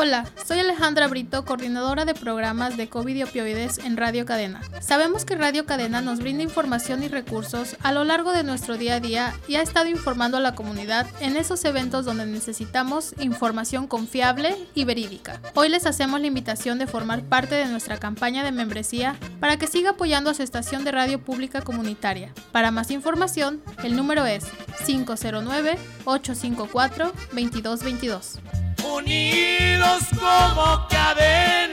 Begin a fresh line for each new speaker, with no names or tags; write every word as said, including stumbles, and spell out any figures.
Hola, soy Alejandra Brito, coordinadora de programas de COVID y opioides en Radio Cadena. Sabemos que Radio Cadena nos brinda información y recursos a lo largo de nuestro día a día y ha estado informando a la comunidad en esos eventos donde necesitamos información confiable y verídica. Hoy les hacemos la invitación de formar parte de nuestra campaña de membresía para que siga apoyando a su estación de radio pública comunitaria. Para más información, el número es cinco cero nueve, ocho cinco cuatro, dos dos dos dos.
Unidos como cadena.